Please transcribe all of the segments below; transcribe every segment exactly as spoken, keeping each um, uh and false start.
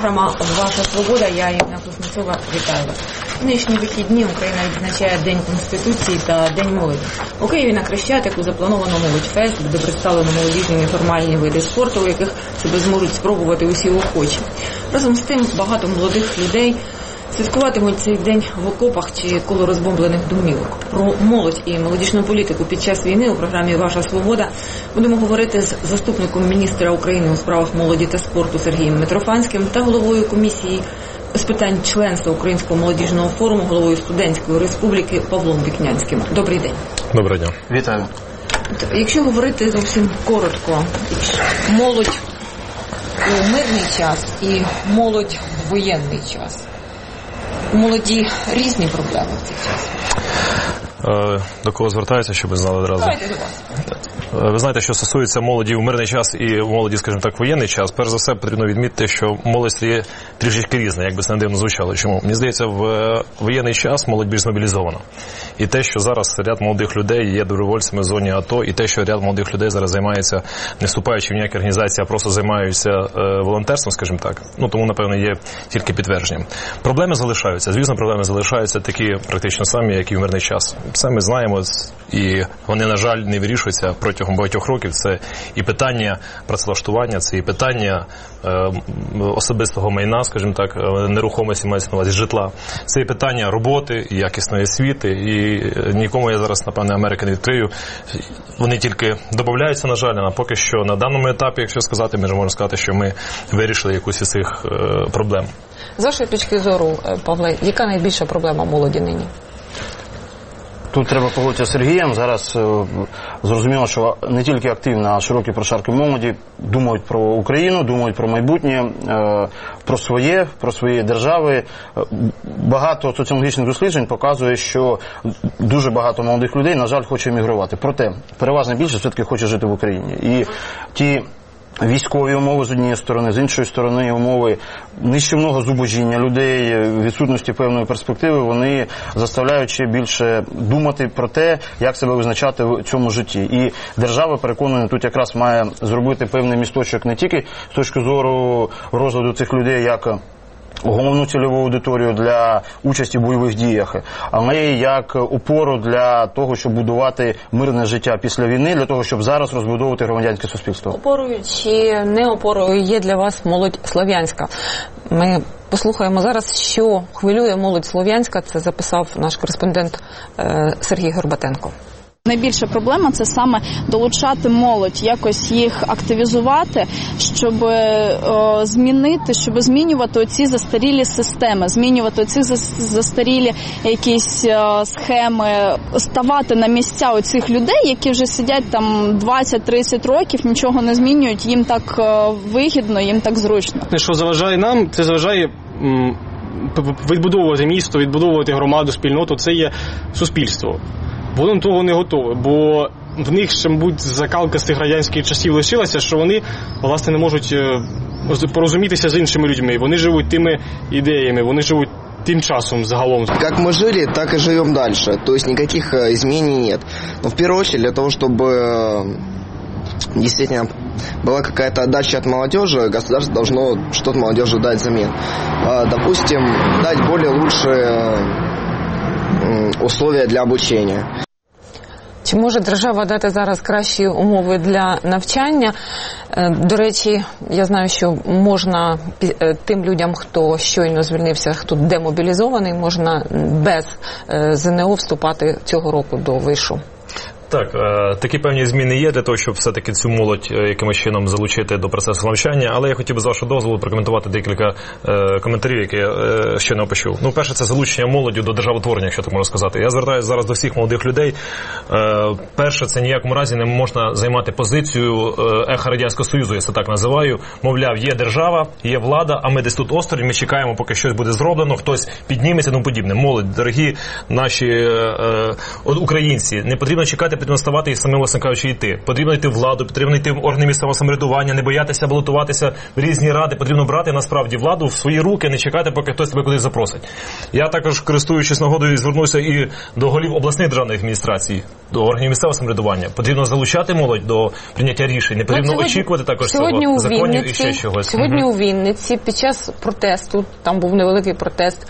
програма «Ваша свобода». Я, Інна Кузнецова, вітаю вас. У нинішні вихідні Україна відзначає День Конституції та День молоді. У Києві на Хрещатику заплановано молодь-фест, де представлено молодіжні неформальні види спорту, у яких себе зможуть спробувати усі охочі. Разом з тим, багато молодих людей святкуватимуть цей день в окопах чи коло розбомблених домівок. Про молодь і молодіжну політику під час війни у програмі «Ваша свобода» будемо говорити з заступником міністра України у справах молоді та спорту Сергієм Митрофанським та головою комісії з питань членства Українського молодіжного форуму, головою студентської республіки Павлом Вікнянським. Добрий день. Добрий день. Вітаю. Якщо говорити зовсім коротко, молодь у мирний час і молодь в воєнний час. У молоді різні проблеми в цей час. До кого звертаються, щоб ви знали одразу? Давайте до вас. Ви знаєте, що стосується молоді в мирний час і в молоді, скажімо так, воєнний час, перш за все потрібно відмітити, що молодь є трішечки різна, як би це не дивно звучало. Чому? Мені здається, в воєнний час молодь більш змобілізована. І те, що зараз ряд молодих людей є добровольцями в зоні АТО, і те, що ряд молодих людей зараз займається, не вступаючи в ніякі організації, а просто займаються волонтерством, скажімо так, ну тому, напевно, є тільки підтвердженням. Проблеми залишаються. Звісно, проблеми залишаються такі практично самі, як і в мирний час. Все ми знаємо, і вони, на жаль, не вирішуються протягом багатьох років. Це і питання працевлаштування, це і питання е, особистого майна, скажімо так, нерухомості, мається на увазі житла. Це і питання роботи, якісної освіти, і нікому я зараз, напевне, Америки не відкрию. Вони тільки додаються, на жаль, а поки що на даному етапі, якщо сказати, ми ж можемо сказати, що ми вирішили якусь із цих е, проблем. З вашої точки зору, Павле, яка найбільша проблема молоді нині? Тут треба погодитися з Сергієм. Зараз е, зрозуміло, що не тільки активно, а широкі прошарки молоді думають про Україну, думають про майбутнє, е, про своє, про свої держави. Багато соціологічних досліджень показує, що дуже багато молодих людей, на жаль, хоче емігрувати. Проте, переважна більшість все-таки хоче жити в Україні. І ті військові умови з однієї сторони, з іншої сторони умови нищівного зубожіння людей, відсутності певної перспективи, вони заставляють ще більше думати про те, як себе визначати в цьому житті. І держава, переконана, тут якраз має зробити певний місточок не тільки з точки зору розгляду цих людей як головну цільову аудиторію для участі в бойових діях, але й як опору для того, щоб будувати мирне життя після війни, для того, щоб зараз розбудовувати громадянське суспільство. Опорою чи не опорою є для вас молодь слов'янська? Ми послухаємо зараз, що хвилює молодь слов'янська. Це записав наш кореспондент Сергій Горбатенко. Найбільша проблема – це саме долучати молодь, якось їх активізувати, щоб о, змінити, щоб змінювати оці застарілі системи, змінювати оці застарілі якісь о, схеми, ставати на місця оцих людей, які вже сидять там двадцять-тридцять років, нічого не змінюють, їм так о, вигідно, їм так зручно. Що заважає нам, це заважає м, відбудовувати місто, відбудовувати громаду, спільноту, це є суспільство. Вони до того не готові, бо в них ще, мабуть, закалка з тих радянських часів лишилася, що вони, власне, не можуть порозумітися з іншими людьми. Вони живуть тими ідеями, вони живуть тем часом загалом. Как мы жили, так и живем дальше. То есть никаких изменений нет. Но в первую очередь для того, чтобы действительно была какая-то отдача от молодежи, государство должно что-то молодежи дать взамен. Допустим, дать более лучшие условия для обучения. Чи може держава дати зараз кращі умови для навчання? До речі, я знаю, що можна тим людям, хто щойно звільнився, хто демобілізований, можна без ЗНО вступати цього року до вишу. Так, такі певні зміни є для того, щоб все-таки цю молодь якимось чином залучити до процесу навчання, але я хотів би з вашого дозволу прокоментувати декілька коментарів, які я ще не почув. Ну, перше, це залучення молоді до державотворення, якщо так можна сказати. Я звертаюся зараз до всіх молодих людей. Перше, це ніякому разі не можна займати позицію еха Радянського Союзу, я це так називаю. Мовляв, є держава, є влада, а ми десь тут осторонь, ми чекаємо, поки щось буде зроблено, хтось підніметься, тому подібне. Молодь, дорогі наші українці, не потрібно чекати потрібно ставати і самим, власне кажучи, йти. Потрібно йти в владу, потрібно йти в органи місцевого самоврядування, не боятися балотуватися в різні ради. Потрібно брати, насправді, владу в свої руки, не чекати, поки хтось тебе кудись запросить. Я також, користуючись нагодою, звернуся і до голів обласних державних адміністрацій, до органів місцевого самоврядування. Потрібно залучати молодь до прийняття рішень. Не потрібно сьогодні, очікувати також сьогодні цього у законів Вінниці, і ще чогось. Сьогодні угу. у Вінниці під час протесту, там був невеликий протест,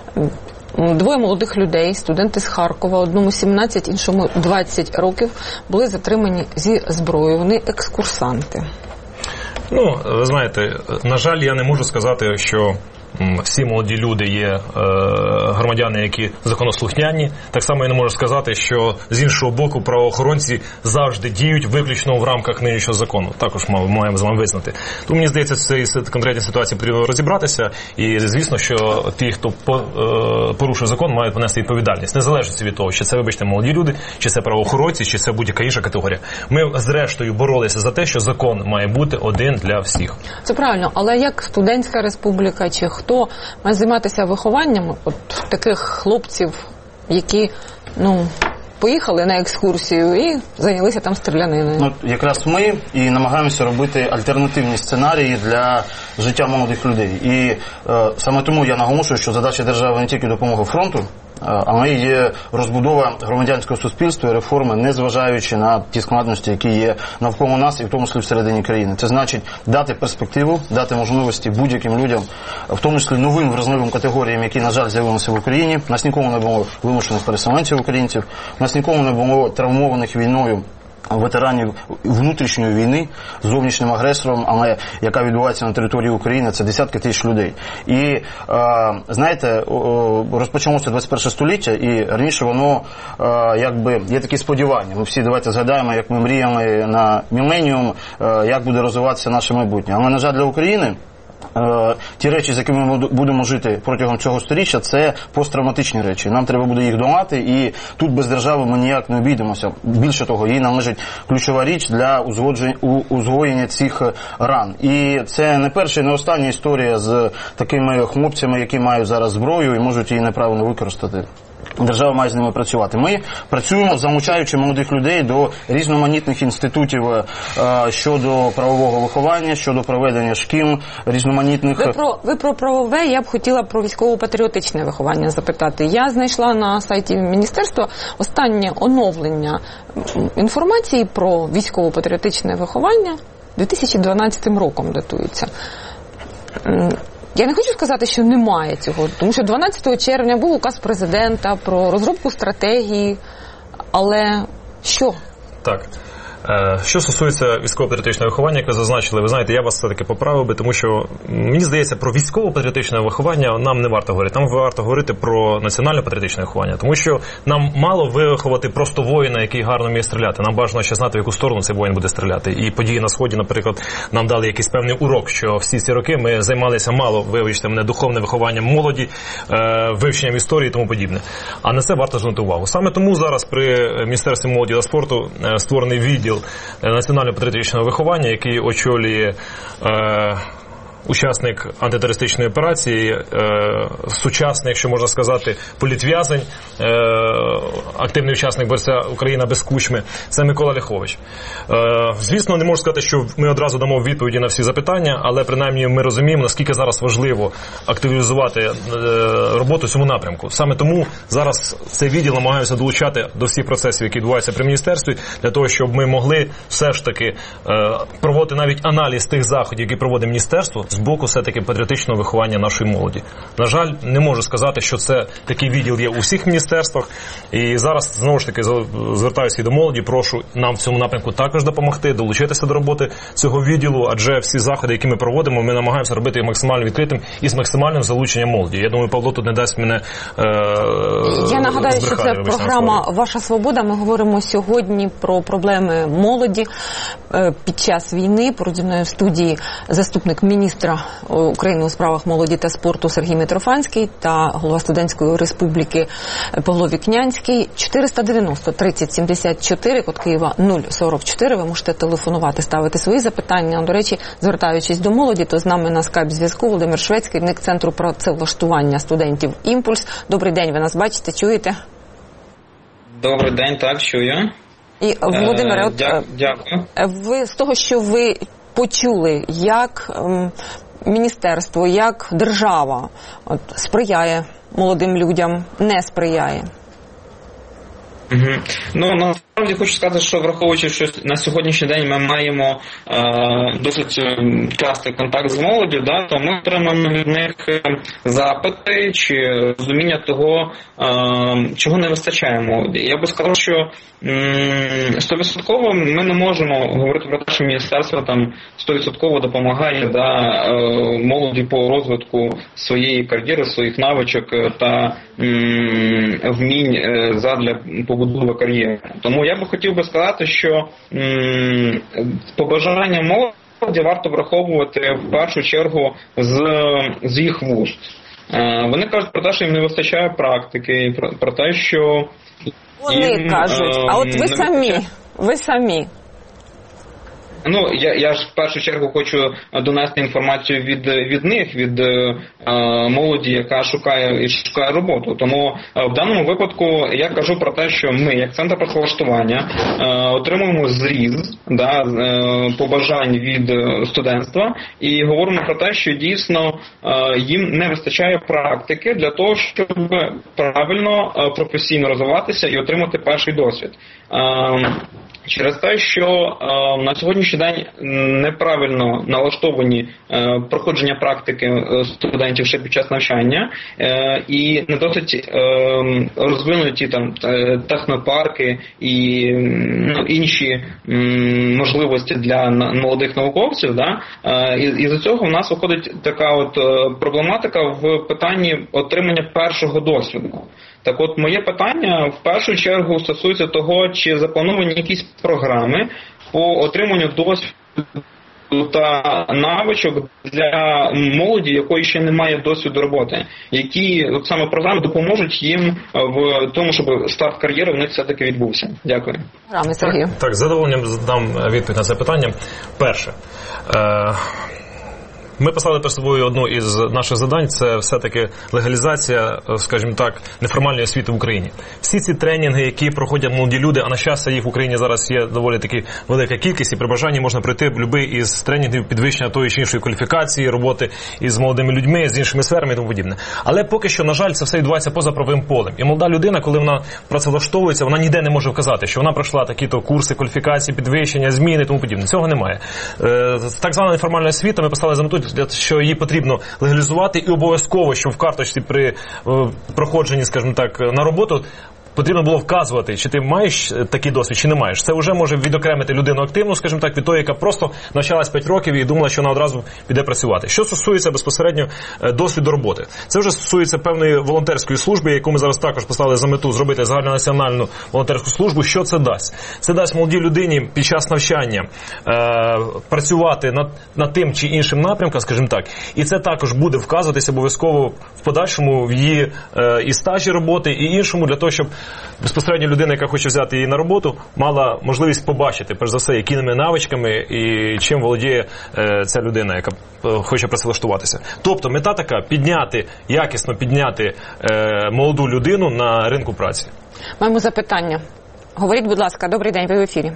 двоє молодих людей, студенти з Харкова, одному сімнадцять, іншому двадцять років, були затримані зі зброєю. Вони екскурсанти. Ну, ви знаєте, на жаль, я не можу сказати, що всі молоді люди є е, громадяни, які законослухняні. Так само я не можу сказати, що з іншого боку правоохоронці завжди діють виключно в рамках нинішнього закону. Також ми маємо з вами визнати. Тому мені здається, в цій конкретній ситуації потрібно розібратися. І звісно, що ті, хто по, е, порушує закон, мають понести відповідальність. Незалежно від того, чи це, вибачте, молоді люди, чи це правоохоронці, чи це будь-яка інша категорія. Ми, зрештою, боролися за те, що закон має бути один для всіх. Це правильно, але як студентська республіка, чи хто має займатися вихованням от таких хлопців, які, ну, поїхали на екскурсію і зайнялися там стріляниною? Ну, якраз ми і намагаємося робити альтернативні сценарії для життя молодих людей. І е, саме тому я наголошую, що задача держави не тільки допомога фронту, але є розбудова громадянського суспільства і реформи, незважаючи на ті складності, які є навколо нас і в тому числі всередині країни. Це значить дати перспективу, дати можливості будь-яким людям, в тому числі новим вразливим категоріям, які, на жаль, з'явилися в Україні. У нас ніколи не було вимушених переселенців українців, у нас ніколи не було травмованих війною ветеранів внутрішньої війни з зовнішнім агресором, але яка відбувається на території України, це десятки тисяч людей. І, е, знаєте, розпочалося двадцять перше століття, і раніше воно, е, якби, є такі сподівання. Ми всі, давайте згадаємо, як ми мріяли на міленіум, е, як буде розвиватися наше майбутнє. Але, на жаль, для України ті речі, з якими ми будемо жити протягом цього сторіччя, це посттравматичні речі. Нам треба буде їх долати, і тут без держави ми ніяк не обійдемося. Більше того, їй належить ключова річ для узгоєння цих ран. І це не перша і не остання історія з такими хлопцями, які мають зараз зброю і можуть її неправильно використати. Держава має з ними працювати. Ми працюємо, залучаючи молодих людей до різноманітних інститутів е, щодо правового виховання, щодо проведення шкіл, різноманітних... Ви про, ви про правове, я б хотіла про військово-патріотичне виховання запитати. Я знайшла на сайті міністерства останнє оновлення інформації про військово-патріотичне виховання дві тисячі дванадцятим роком датується. Я не хочу сказати, що немає цього, тому що дванадцятого червня був указ президента про розробку стратегії, але що? Так. Що стосується військово-патріотичного виховання, як ви зазначили, ви знаєте, я вас все-таки поправив би, тому що, мені здається, про військово-патріотичне виховання нам не варто говорити. Нам варто говорити про національно-патріотичне виховання, тому що нам мало виховати просто воїна, який гарно вміє стріляти. Нам бажано ще знати, в яку сторону цей воїн буде стріляти. І події на Сході, наприклад, нам дали якийсь певний урок, що всі ці роки ми займалися мало, вибачте мене, духовним вихованням молоді, вивченням історії і тому подібне. А на це варто звернути увагу. Саме тому зараз при Міністерстві молоді та спорту створений відділ національно-патріотичного виховання, який очолює е, учасник антитерористичної операції, е, сучасний, якщо можна сказати, політв'язень, е, активний учасник борця Україна без кучми, це Микола Ляхович. Е, звісно, не можу сказати, що ми одразу дамо відповіді на всі запитання, але принаймні ми розуміємо, наскільки зараз важливо активізувати е, роботу в цьому напрямку. Саме тому зараз цей відділ намагається долучати до всіх процесів, які відбуваються при міністерстві, для того, щоб ми могли все ж таки е, проводити навіть аналіз тих заходів, які проводить міністерство, з боку все-таки патріотичного виховання нашої молоді. На жаль, не можу сказати, що це такий відділ є у всіх міністерствах. І зараз, знову ж таки, звертаюся і до молоді, прошу нам в цьому напрямку також допомогти, долучитися до роботи цього відділу, адже всі заходи, які ми проводимо, ми намагаємося робити їх максимально відкритим і з максимальним залученням молоді. Я думаю, Павло тут не дасть мене е- Я нагадаю, що це програма «Ваша свобода». Ми говоримо сьогодні про проблеми молоді під час війни. Поруч зі мною в студії заступник міністра України у справах молоді та спорту Сергій Митрофанський та голова студентської республіки Павло Вікнянський. чотириста дев'яносто тридцять сімдесят чотири, код Києва нуль сорок чотири. Ви можете телефонувати, ставити свої запитання. До речі, звертаючись до молоді, то з нами на скайп-зв'язку Володимир Швець, керівник Центру працевлаштування студентів «Імпульс». Добрий день, ви нас бачите, чуєте? Добрий день, так, чую. І, Володимире, от, дякую. Ви з того, що ви почули, як ем, міністерство, як держава от, сприяє молодим людям, не сприяє? Угу. Ну, насправді хочу сказати, що враховуючи, що на сьогоднішній день ми маємо е, досить частий контакт з молоддю, да, то ми отримаємо від них запити чи розуміння того, е, чого не вистачає молоді. Я би сказав, що сто відсотків ми не можемо говорити про те, що міністерство там сто відсотків допомагає да, е, молоді по розвитку своєї кар'єри, своїх навичок та м, вмінь е, задля побудови кар'єри. Тому я би хотів би сказати, що м, побажання молоді варто враховувати в першу чергу з, з їх вуст. Е, вони кажуть про те, що їм не вистачає практики, про, про те, що вони їм, кажуть, е, а от ви самі, ви самі. Ну, я, я ж в першу чергу хочу донести інформацію від, від них, від е, молоді, яка шукає і шукає роботу. Тому е, в даному випадку я кажу про те, що ми, як центр працевлаштування, е, отримуємо зріз да, е, побажань від студентства і говоримо про те, що дійсно е, їм не вистачає практики для того, щоб правильно е, професійно розвиватися і отримати перший досвід. Е, Через те, що е, на сьогоднішній день неправильно налаштовані е, проходження практики студентів ще під час навчання е, і не досить е, розвинуті там технопарки і ну, інші м, можливості для молодих науковців. Да? Е, і, і з цього в нас виходить така от е, проблематика в питанні отримання першого досвіду. Так от, моє питання в першу чергу стосується того, чи заплановані якісь програми по отриманню досвіду та навичок для молоді, якої ще немає досвіду роботи, які от саме програми допоможуть їм в тому, щоб старт кар'єри в них все-таки відбувся. Дякую. Рами, Сергію. Так, так, з задоволенням дам відповідь на це питання. Перше. Е- Ми поставили перед собою одну із наших завдань – це все-таки легалізація, скажімо так, неформальної освіти в Україні. Всі ці тренінги, які проходять молоді люди, а на щастя їх в Україні зараз є доволі таки велика кількість, і при бажанні можна пройти будь-який із тренінгів підвищення тої чи іншої кваліфікації, роботи із молодими людьми, з іншими сферами і тому подібне. Але поки що, на жаль, це все відбувається поза правовим полем. І молода людина, коли вона працевлаштовується, вона ніде не може вказати, що вона пройшла такі-то курси, кваліфікації, підвищення, зміни і тому подібне. Цього немає. Так звана неформальна освіта ми поставили за мету, що її потрібно легалізувати, і обов'язково, що в карточці при проходженні, скажімо так, на роботу потрібно було вказувати, чи ти маєш такий досвід, чи не маєш. Це вже може відокремити людину активну, скажімо так, від тої, яка просто навчалась п'ять років і думала, що вона одразу піде працювати. Що стосується безпосередньо досвіду роботи? Це вже стосується певної волонтерської служби, яку ми зараз також поставили за мету зробити загальнонаціональну волонтерську службу. Що це дасть? Це дасть молодій людині під час навчання е, працювати над, над тим чи іншим напрямком, скажімо так, і це також буде вказуватися обов'язково в подальшому в її е, і стажі роботи, і іншому, для того, щоб безпосередньо людина, яка хоче взяти її на роботу, мала можливість побачити, перш за все, якими навичками і чим володіє е, ця людина, яка е, хоче працевлаштуватися. Тобто мета така – підняти, якісно підняти е, молоду людину на ринку праці. Маємо запитання. Говоріть, будь ласка, добрий день, ви в ефірі.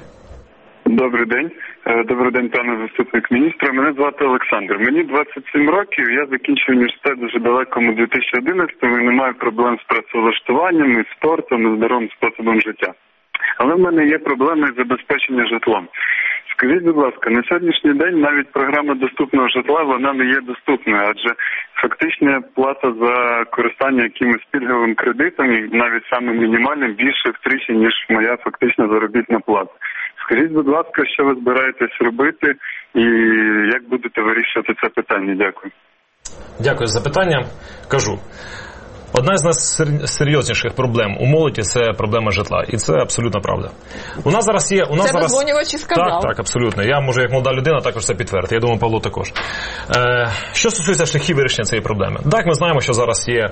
Добрий день. Добрий день, пане заступник міністра. Мене звати Олександр. Мені двадцять сім років, я закінчив університет дуже далекому дві тисячі одинадцятому і не маю проблем з працевлаштуванням, і спортом, і здоровим способом життя. Але в мене є проблеми з забезпеченням житлом. Скажіть, будь ласка, на сьогоднішній день навіть програма доступного житла, вона не є доступною, адже фактична плата за користання якимось пільговим кредитом, навіть саме мінімальним, більше втричі, ніж моя фактична заробітна плата. Скажіть, будь ласка, що ви збираєтесь робити і як будете вирішувати це питання? Дякую. Дякую за запитання. Кажу. Одна з найсерйозніших проблем у молоді – це проблема житла. І це абсолютно правда. У нас зараз є... У нас це зараз... дозвонювач і сказав. Так, так, абсолютно. Я, може, як молода людина, також це підтвердити. Я думаю, Павло також. Е, що стосується шляхів вирішення цієї проблеми. Так, ми знаємо, що зараз є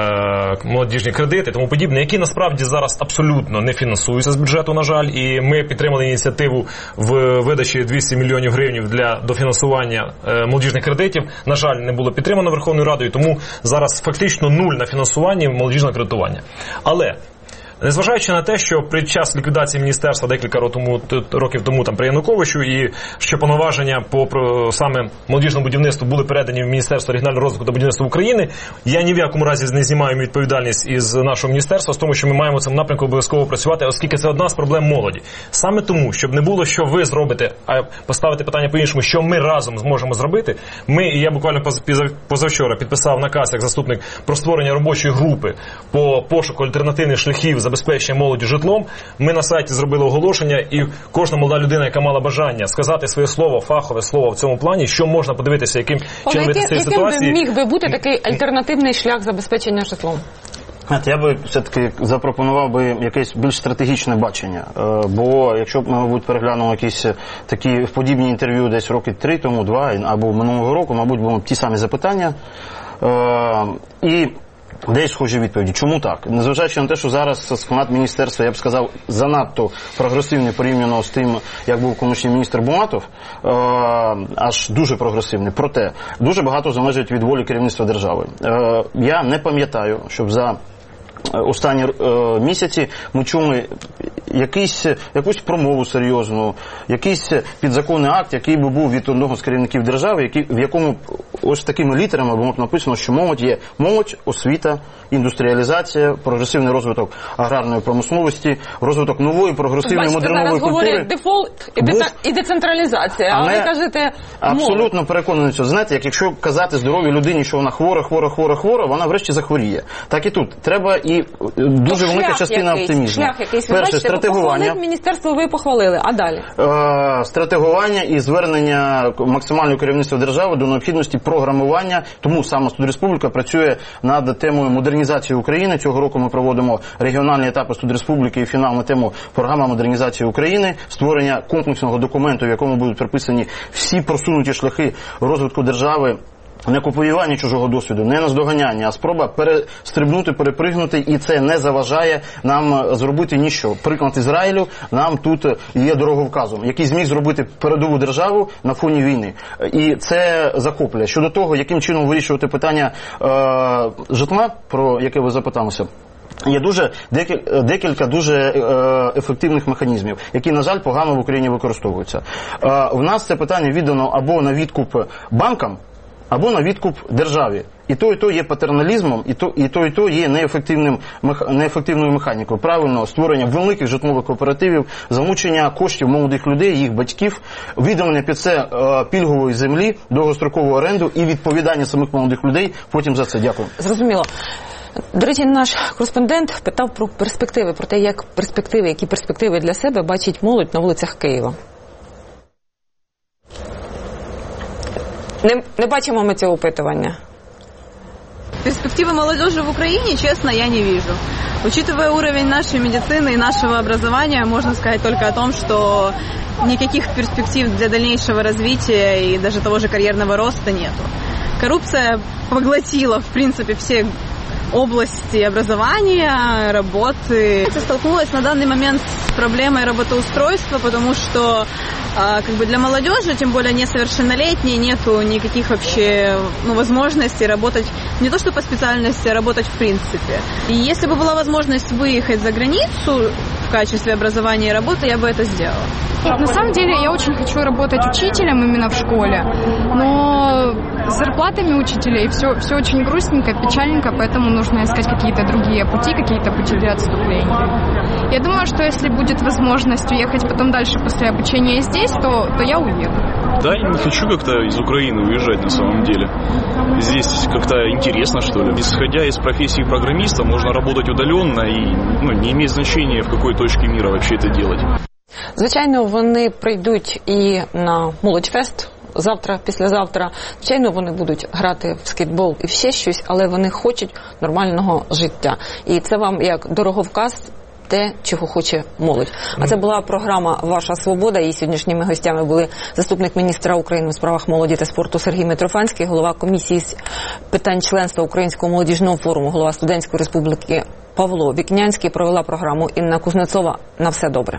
е, молодіжні кредити і тому подібне, які насправді зараз абсолютно не фінансуються з бюджету, на жаль. І ми підтримали ініціативу в видачі двісті мільйонів гривень для дофінансування е, молодіжних кредитів. На жаль, не було підтримано Верховною Радою, тому зараз фактично нуль на фінансування молодіжного кредитування. Але Незважаючи на те, що під час ліквідації міністерства декілька років тому там, при Януковичу, і що повноваження по саме молодіжному будівництву були передані в Міністерство регіонального розвитку та будівництва України, я ні в якому разі не знімаю відповідальність із нашого міністерства з тому, що ми маємо в цьому напрямку обов'язково працювати, оскільки це одна з проблем молоді. Саме тому, щоб не було, що ви зробите, а поставити питання по-іншому, що ми разом зможемо зробити, ми, і я буквально позавчора підписав наказ як заступник про створення робочої групи по пошуку альтернативних шляхів забезпечення молоді житлом. Ми на сайті зробили оголошення, і кожна молода людина, яка мала бажання сказати своє слово, фахове слово в цьому плані, що можна подивитися, яким чином вийти з цієї ситуації. Яким міг би бути такий альтернативний шлях забезпечення житлом? Я би все-таки запропонував би якесь більш стратегічне бачення, бо якщо б ми, мабуть, переглянули якісь такі подібні інтерв'ю десь роки три тому, два, або минулого року, мабуть, були ті самі запитання. І десь схожі відповіді. Чому так? Незважаючи на те, що зараз склад міністерства, я б сказав, занадто прогресивний порівняно з тим, як був колишній міністр Булатов, е- аж дуже прогресивний. Проте, дуже багато залежить від волі керівництва держави. Е- я не пам'ятаю, щоб за останні е, місяці ми чули якийсь, якусь промову серйозну, якийсь підзаконний акт, який би був від одного з керівників держави, який, в якому ось такими літерами було написано, що молодь є молодь, освіта, індустріалізація, прогресивний розвиток аграрної промисловості, розвиток нової прогресивної модернової культури. Бачите, зараз говорять дефолт і, був... і децентралізація, а, а ви кажете абсолютно молодь. Переконаний цього. Знаєте, як якщо казати здоровій людині, що вона хвора, хвора, хвора, хвора, вона врешті захворіє. Так і тут. Треба і дуже велика шлях частина якийсь, оптимізму. Шлях якийсь. Перше, бачите, стратегування. Міністерство ви похвалили, а далі? Е, стратегування і звернення максимального керівництва держави до необхідності програмування. Тому саме Студреспубліка працює над темою модернізації України. Цього року ми проводимо регіональні етапи Студреспубліки і фінал на тему програма модернізації України, створення комплексного документу, в якому будуть приписані всі просунуті шляхи розвитку держави. Не копіювання чужого досвіду, не наздоганяння, а спроба перестрибнути, перепригнути, і це не заважає нам зробити ніщо. Приклад Ізраїлю нам тут є дороговказом, який зміг зробити передову державу на фоні війни. І це захоплює. Щодо того, яким чином вирішувати питання е, житла, про яке ви запиталися, є дуже декілька, декілька дуже е, ефективних механізмів, які, на жаль, погано в Україні використовуються. Е, в нас це питання віддано або на відкуп банкам, або на відкуп державі. І то, і то є патерналізмом, і то, і то, і то є неефективним, неефективною механікою. Правильно, створення великих житлових кооперативів, залучення коштів молодих людей, їх батьків, виділення під це е, пільгової землі, довгострокову оренду і відповідання самих молодих людей потім за це. Дякую. Зрозуміло. До речі, наш кореспондент питав про перспективи, про те, як перспективи, які перспективи для себе бачить молодь на вулицях Києва. Не, не бачимо мы этого опытывания. Перспективы молодежи в Украине, честно, я не вижу. Учитывая уровень нашей медицины и нашего образования, можно сказать только о том, что никаких перспектив для дальнейшего развития и даже того же карьерного роста нету. Коррупция поглотила, в принципе, все области образования, работы. Я столкнулась на данный момент с проблемой работоустройства, потому что как бы для молодежи, тем более несовершеннолетней, нету никаких вообще ну, возможностей работать не то что по специальности, а работать в принципе. И если бы была возможность выехать за границу в качестве образования и работы, я бы это сделала. На самом деле я очень хочу работать учителем именно в школе, но с зарплатами учителей все, все очень грустненько, печальненько, поэтому нужно искать какие-то другие пути, какие-то пути для отступления. Я думаю, что если будет возможность уехать потом дальше после обучения здесь, то, то я уеду. Да, я не хочу как-то из Украины уезжать на самом деле. Здесь как-то интересно, что ли. Исходя из профессии программиста, можно работать удаленно и ну, не имеет значения, в какой точке мира вообще это делать. Звичайно, вони прийдуть і на Молодьфест завтра, післязавтра. Звичайно, вони будуть грати в скейтбол і ще щось, але вони хочуть нормального життя. І це вам як дороговказ те, чого хоче молодь. А це була програма «Ваша свобода». Її сьогоднішніми гостями були заступник міністра України у справах молоді та спорту Сергій Митрофанський, голова комісії з питань членства Українського молодіжного форуму, голова Студентської республіки Павло Вікнянський. Провела програму Інна Кузнецова. На все добре.